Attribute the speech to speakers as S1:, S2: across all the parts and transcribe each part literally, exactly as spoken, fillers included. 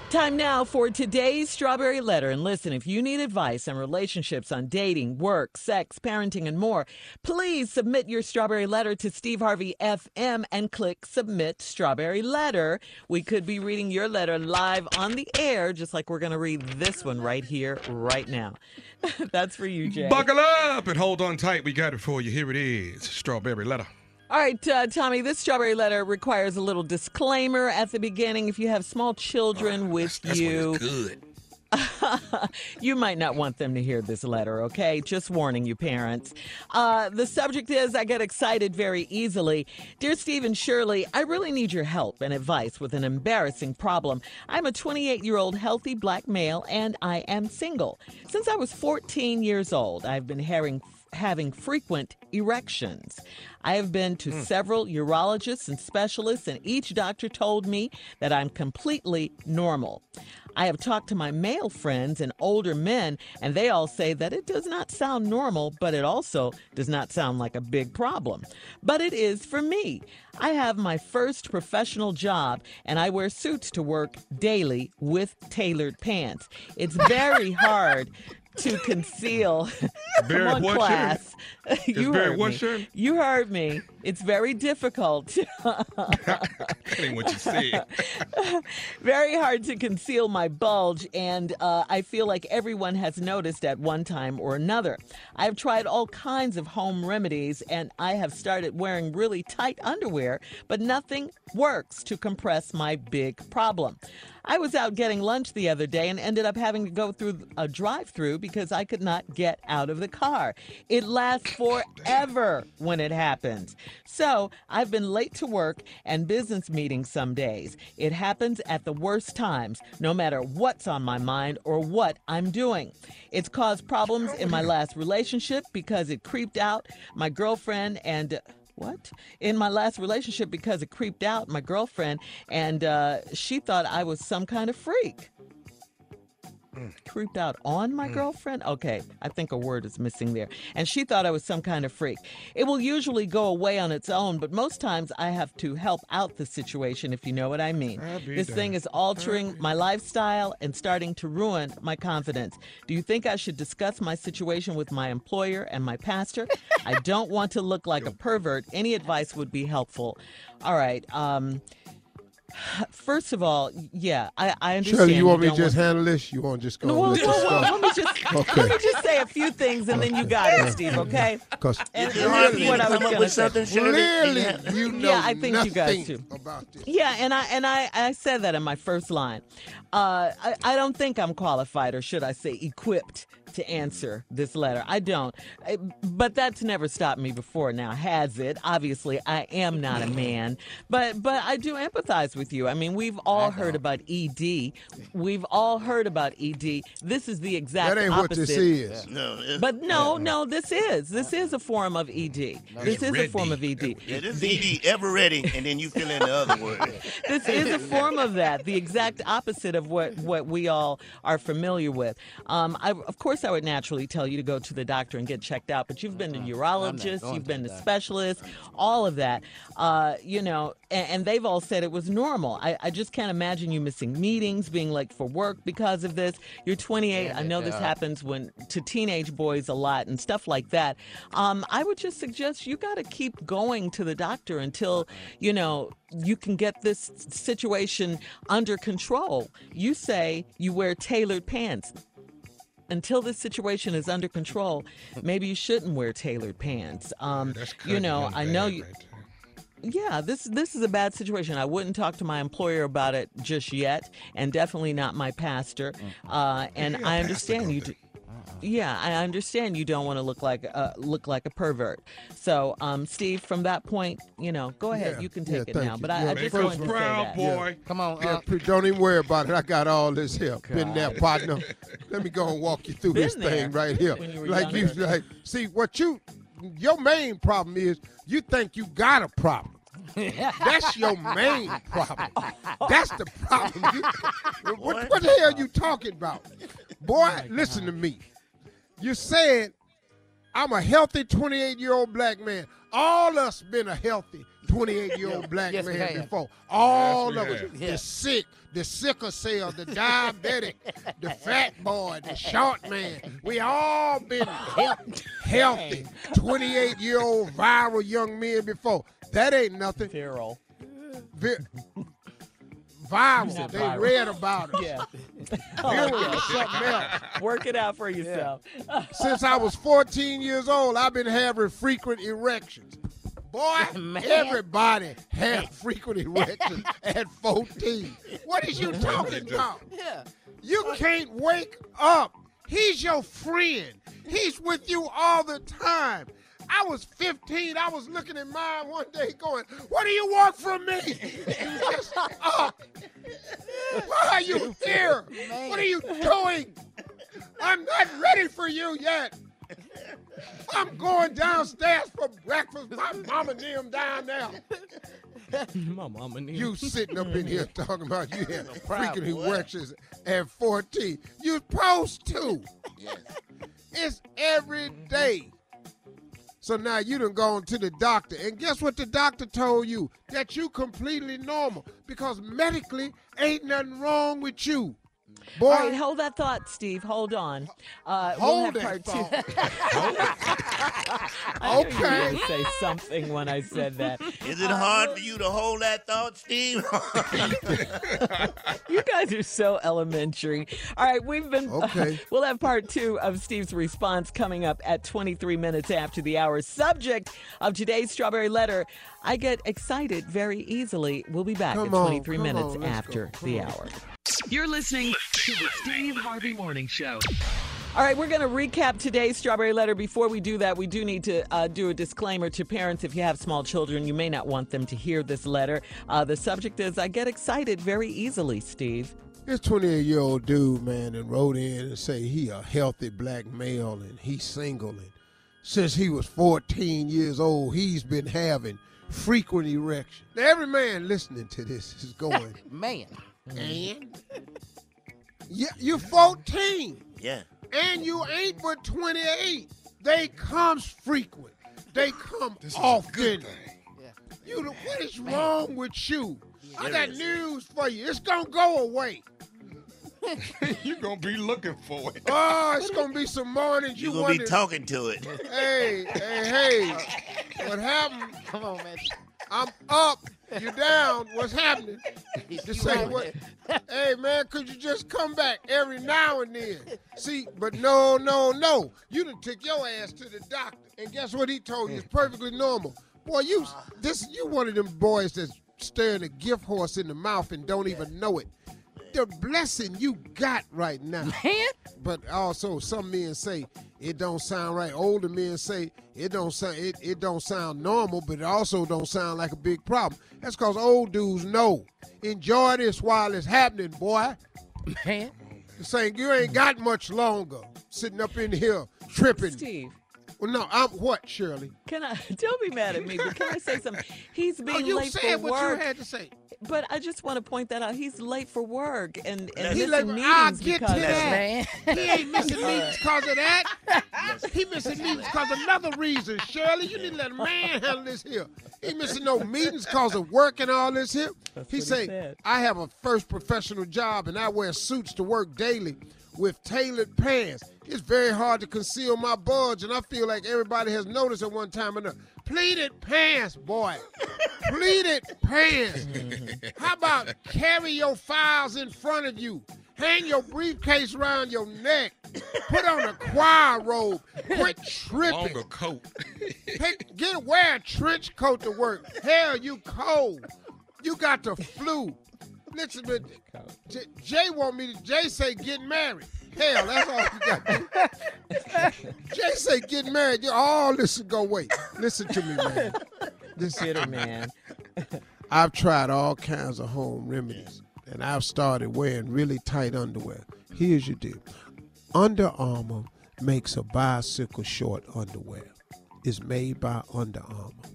S1: Time now for today's Strawberry Letter. And listen, if you need advice on relationships, on dating, work, sex, parenting, and more, please submit your Strawberry Letter to Steve Harvey F M and click Submit Strawberry Letter. We could be reading your letter live on the air, just like we're going to read this one right here, right now. That's for you, Jay.
S2: Buckle up and hold on tight. We got it for you. Here it is, Strawberry Letter.
S1: All right, uh, Tommy, this Strawberry Letter requires a little disclaimer at the beginning. If you have small children oh, with
S2: that's, that's
S1: you,
S2: good.
S1: you might not want them to hear this letter, okay? Just warning you, parents. Uh, the subject is, I get excited very easily. Dear Steve and Shirley, I really need your help and advice with an embarrassing problem. I'm a twenty-eight-year-old healthy black male, and I am single. Since I was fourteen years old, I've been having having frequent erections. I have been to mm. several urologists and specialists, and each doctor told me that I'm completely normal. I have talked to my male friends and older men, and they all say that it does not sound normal, but it also does not sound like a big problem. But it is for me. I have my first professional job, and I wear suits to work daily with tailored pants. It's very hard to conceal.
S2: Barry,
S1: Come on,
S2: what
S1: class. You
S2: Barry,
S1: heard
S2: what
S1: me.
S2: shirt?
S1: You heard me. It's very difficult.
S2: That ain't what you said.
S1: Very hard to conceal my bulge, and uh, I feel like everyone has noticed at one time or another. I've tried all kinds of home remedies, and I have started wearing really tight underwear, but nothing works to compress my big problem. I was out getting lunch the other day and ended up having to go through a drive-through because I could not get out of the car. It lasts forever when it happens. So I've been late to work and business meetings some days. It happens at the worst times, no matter what's on my mind or what I'm doing. It's caused problems in my last relationship because it creeped out my girlfriend and... What? In my last relationship because it creeped out my girlfriend, and uh, she thought I was some kind of freak. Mm. Creeped out on my mm. girlfriend? Okay, I think a word is missing there. And she thought I was some kind of freak. It will usually go away on its own, but most times I have to help out the situation, if you know what I mean. This done. thing is altering my lifestyle and starting to ruin my confidence. Do you think I should discuss my situation with my employer and my pastor? I don't want to look like a pervert. Any advice would be helpful. All right. Um... First of all, yeah, I, I understand.
S3: Shirley, you want
S1: you
S3: me to just
S1: want...
S3: handle this? You want to just go?
S1: No, well,
S3: let,
S1: well, well, let me just
S3: okay.
S1: let me just say a few things, and then you got it, Steve. Okay?
S3: Because
S1: and
S4: really,
S1: what I was
S4: come up with something, Shirley.
S3: Clearly, you know
S1: yeah, I think you guys too.
S3: About this.
S1: Yeah, and I and I, I said that in my first line. Uh, I, I don't think I'm qualified, or should I say, equipped to answer this letter. I don't. I, but that's never stopped me before now, has it? Obviously, I am not a man. But but I do empathize with you. I mean, we've all heard about E D. We've all heard about E D. This is the exact
S3: That ain't
S1: opposite.
S3: what this is.
S4: No,
S1: But no, no, this is. This is a form of E D. This is a form of E D.
S4: Yeah, this is E D, ever ready, and then you fill in the other word.
S1: This is a form of that, the exact opposite of what, what we all are familiar with. Um, I, of course, I would naturally tell you to go to the doctor and get checked out, but you've been to urologists, you've been to specialists, all of that, uh, you know, and, and they've all said it was normal. I, I just can't imagine you missing meetings, being late for work because of this. You're twenty-eight. I know this happens when to teenage boys a lot and stuff like that. Um, I would just suggest you got to keep going to the doctor until, you know, you can get this situation under control. You say you wear tailored pants. Until this situation is under control, maybe you shouldn't wear tailored pants. Um, you know, I know you. Right yeah, this this is a bad situation. I wouldn't talk to my employer about it just yet, and definitely not my pastor. Uh, and I understand you. Do, Yeah, I understand you don't want to look like uh, look like a pervert. So, um, Steve, from that point, you know, go ahead.
S3: Yeah,
S1: you can
S3: yeah,
S1: take it
S3: thank
S1: now.
S3: you.
S1: But I,
S3: Yeah,
S1: I just
S3: first
S1: wanted to say
S2: proud
S1: that.
S2: boy.
S3: Yeah.
S5: Come on.
S3: Yeah,
S5: Uh,
S3: pre- don't even worry about it. I got all this here. Been there, partner. Let me go and walk you through
S1: Been
S3: this
S1: there.
S3: thing right here.
S1: When you were
S3: Like you,
S1: younger.
S3: like, see what you, your main problem is you think you got a problem. That's your main problem. That's the problem. You, what, what the hell you talking about? Boy, listen to me. You said I'm a healthy twenty-eight-year-old black man. All us been a healthy twenty-eight-year-old black
S5: Yes, we
S3: man
S5: have.
S3: before. All
S2: Yes,
S3: of
S2: we
S3: us.
S2: have.
S5: Yeah.
S3: The sick, the sickle cell, the diabetic, the fat boy, the short man. We all been healthy, twenty-eight-year-old viral young men before. That ain't nothing.
S1: Viral.
S3: Vi- viral.
S1: said
S3: They
S1: viral.
S3: read about it.
S1: Yeah.
S3: Viral is something else.
S1: Work it out for yourself.
S3: Since I was fourteen years old, I've been having frequent erections. Boy,
S5: Man.
S3: everybody had frequent erections at fourteen. What is you talking about?
S5: Yeah.
S3: You can't wake up. He's your friend. He's with you all the time. I was fifteen. I was looking at mine one day going, what do you want from me? You just up. Why are you here? What are you doing? I'm not ready for you yet. I'm going downstairs for breakfast. My mama and them down there.
S5: My mama knew.
S3: You sitting up in here talking about you had freaking
S5: problem.
S3: erections at fourteen. You supposed to. Yes. It's every day. So now you done gone to the doctor. And guess what the doctor told you? That you completely normal. Because medically, ain't nothing wrong with you. Boy,
S1: All right, hold that thought, Steve. Hold on. Uh, we'll
S3: hold
S1: have part
S3: that
S1: two.
S3: thought.
S1: I knew you were
S3: Okay.
S1: going to say something when I said that.
S4: Is it hard for you to hold that thought, Steve?
S1: You guys are so elementary. All right, we've been.
S3: Okay.
S1: we'll have part two of Steve's response coming up at twenty-three minutes after the hour. Subject of today's Strawberry Letter: I get excited very easily. We'll be back
S3: Come
S1: at
S3: on,
S1: twenty-three
S3: come
S1: minutes
S3: on, let's
S1: after
S3: go. Come
S1: the
S3: on.
S1: hour.
S6: You're listening to the Steve Harvey Morning Show.
S1: All right, we're going to recap today's Strawberry Letter. Before we do that, we do need to uh, do a disclaimer to parents. If you have small children, you may not want them to hear this letter. Uh, the subject is, I get excited very easily, Steve.
S3: This twenty-eight-year-old dude, man, that wrote in and say he a healthy black male and he's single. And since he was fourteen years old, he's been having frequent erections. Now, every man listening to this is going,
S5: Man.
S3: and? Yeah, you're fourteen.
S4: Yeah.
S3: And you ain't but twenty-eight. They comes frequent. They come
S2: This is a
S3: often.
S2: good thing.
S3: You know, what is wrong with you? I
S4: There
S3: got
S4: is.
S3: news for you. It's gonna go away.
S2: You're going to be looking for it.
S3: Oh, it's gonna be some mornings you
S4: You're going to
S3: wonder,
S4: be talking to it.
S3: hey, hey, hey, what happened?
S5: Come on, man.
S3: I'm up, you down, what's happening?
S5: You
S3: Just say
S5: right
S3: what?
S5: there.
S3: Hey, man, could you just come back every now and then? See, but no, no, no. You done took your ass to the doctor, and guess what he told you? It's perfectly normal. Boy, you this you one of them boys that's staring a gift horse in the mouth and don't even know it. The blessing you got right now.
S5: Man.
S3: But also, some men say it don't sound right. Older men say it don't sound it, it don't sound normal, but it also don't sound like a big problem. That's because old dudes know. Enjoy this while it's happening, boy.
S5: Man.
S3: Saying you ain't got much longer sitting up in here tripping.
S1: Steve,
S3: Well, no, I'm what, Shirley?
S1: can I, don't be mad at me, but can I say something? He's being
S3: Oh, you
S1: late
S3: said
S1: for
S3: what
S1: work.
S3: you had to say.
S1: But I just want to point that out. He's late for work and, and
S3: He
S1: missing
S3: late-
S1: meetings
S3: I'll get to
S1: because
S3: that.
S5: Man.
S3: He ain't missing meetings because of that. He missing meetings because of another reason, Shirley. You need to let a man handle this here. He missing no meetings because of work and all this here.
S1: That's
S3: He
S1: what he
S3: say,
S1: said.
S3: I have a first professional job and I wear suits to work daily with tailored pants. It's very hard to conceal my bulge, and I feel like everybody has noticed at one time or another. Pleated pants, boy. Pleated pants. How about carry your files in front of you? Hang your briefcase around your neck. Put on a choir robe. Quit tripping.
S2: Longer coat.
S3: Pick, get wear a trench coat to work. Hell, you cold. You got the flu. Listen, but J- Jay want me to. Jay say get married. Hell, that's all you got. to do. Jay say get married. You all listen. Go wait. Listen to me, man. Listen.
S1: Get her, man.
S3: I've tried all kinds of home remedies, and I've started wearing really tight underwear. Here's your deal. Under Armour makes a bicycle short underwear. It's made by Under Armour.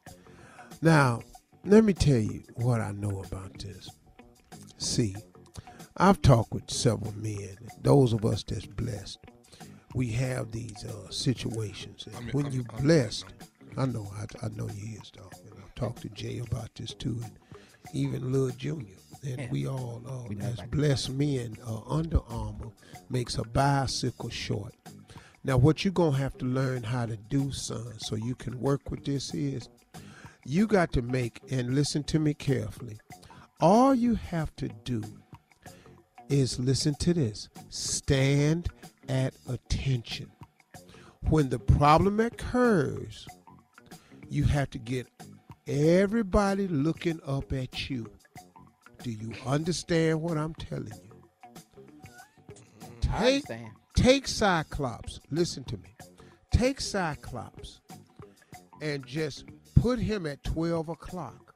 S3: Now, let me tell you what I know about this. See, I've talked with several men, those of us that's blessed. We have these uh, situations. And
S2: I mean,
S3: when
S2: I'm-
S3: you
S2: I'm-
S3: blessed, I know, I, I know you is, dog. You know. talked to Jay about this too, and even Lil Junior And
S5: Yeah.
S3: we all, uh,
S5: We know
S3: as
S5: about
S3: blessed men, uh, Under Armour makes a bicycle short. Now, what you're going to have to learn how to do, son, so you can work with this is you got to make, and listen to me carefully, all you have to do is listen to this. Stand at attention. When the problem occurs, you have to get everybody looking up at you. Do you understand what I'm telling you?
S5: I
S3: Take,
S5: understand.
S3: take Cyclops. Listen to me. Take Cyclops and just put him at twelve o'clock.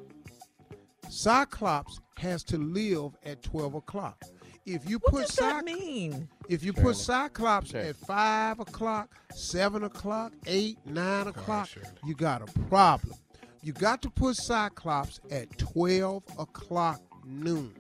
S3: Cyclops has to live at twelve o'clock. If you
S1: What
S3: put
S1: does that
S3: Cyclops
S1: mean?
S3: If you
S5: Shirley.
S3: put Cyclops
S5: Shirley.
S3: at five o'clock, seven o'clock, eight, nine o'clock,
S2: Shirley.
S3: you got a problem. You got to put Cyclops at twelve o'clock noon.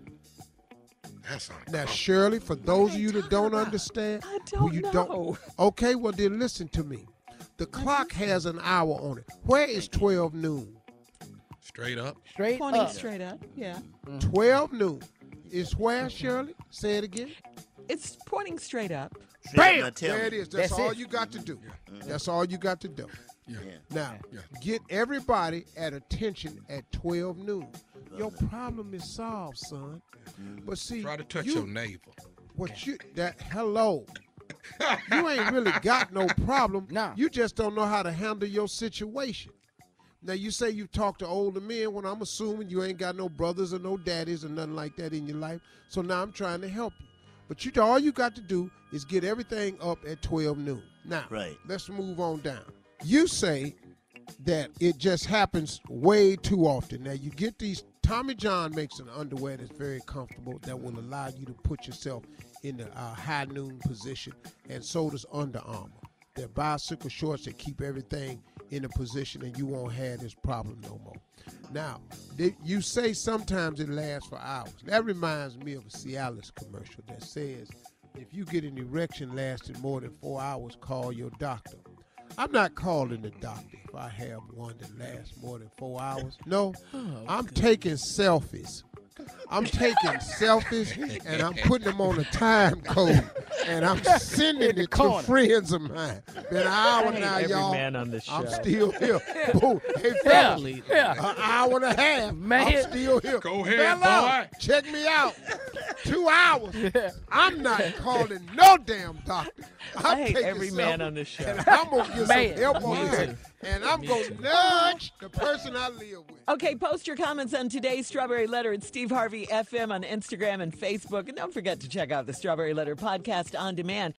S2: That's
S3: Now, Shirley, for those of you that don't
S1: about?
S3: understand,
S1: I
S3: who
S1: don't
S3: you
S1: know.
S3: okay, well then listen to me. The clock has an hour on it. Where is twelve noon?
S2: straight up.
S5: Straight
S1: Pointing
S5: up.
S1: straight up. Yeah.
S3: twelve noon is where, Shirley? Say it again.
S1: It's pointing straight up.
S3: Bam!
S4: Now tell
S3: There it
S4: me.
S3: is. That's,
S5: That's
S3: all
S5: it.
S3: you got to do. That's all you got to do.
S2: Yeah.
S4: Yeah.
S3: Now,
S2: Yeah.
S3: get everybody at attention at twelve noon. Your problem is solved, son. But see,
S2: Try to touch
S3: you,
S2: your navel.
S3: what you that hello. You ain't really got no problem.
S5: No.
S3: You just don't know how to handle your situation. Now you say you talk to older men when I'm assuming you ain't got no brothers or no daddies or nothing like that in your life. So now I'm trying to help you. But you all you got to do is get everything up at twelve noon. Now,
S4: Right.
S3: let's move on down. You say that it just happens way too often. Now you get these, Tommy John makes an underwear that's very comfortable that will allow you to put yourself in the uh, high noon position, and so does Under Armour. They're bicycle shorts that keep everything in a position and you won't have this problem no more. Now, they, you say sometimes it lasts for hours. That reminds me of a Cialis commercial that says, if you get an erection lasting more than four hours, call your doctor. I'm not calling the doctor if I have one that lasts more than four hours. No, I'm taking selfies. I'm taking selfies and I'm putting them on a time code and I'm sending it to
S5: corner.
S3: friends of mine. Been an hour
S1: I hate
S3: now,
S1: every
S3: y'all.
S1: man on the show.
S3: I'm still here. Boom. Hey,
S5: Yeah,
S3: fellas,
S5: yeah.
S3: an hour and a half.
S5: Man.
S3: I'm still here.
S2: Go ahead,
S3: Fella,
S2: boy.
S3: check me out. Two hours. I'm not calling no damn doctor. I'm
S1: I hate
S3: taking
S1: every man
S3: selfies
S1: on the show.
S3: and I'm going to get
S5: Man.
S3: some help on
S5: Me
S3: that.
S5: too.
S3: And I'm going to nudge the person I live with.
S1: Okay, post your comments on today's Strawberry Letter at Steve Harvey F M on Instagram and Facebook. And don't forget to check out the Strawberry Letter podcast on demand.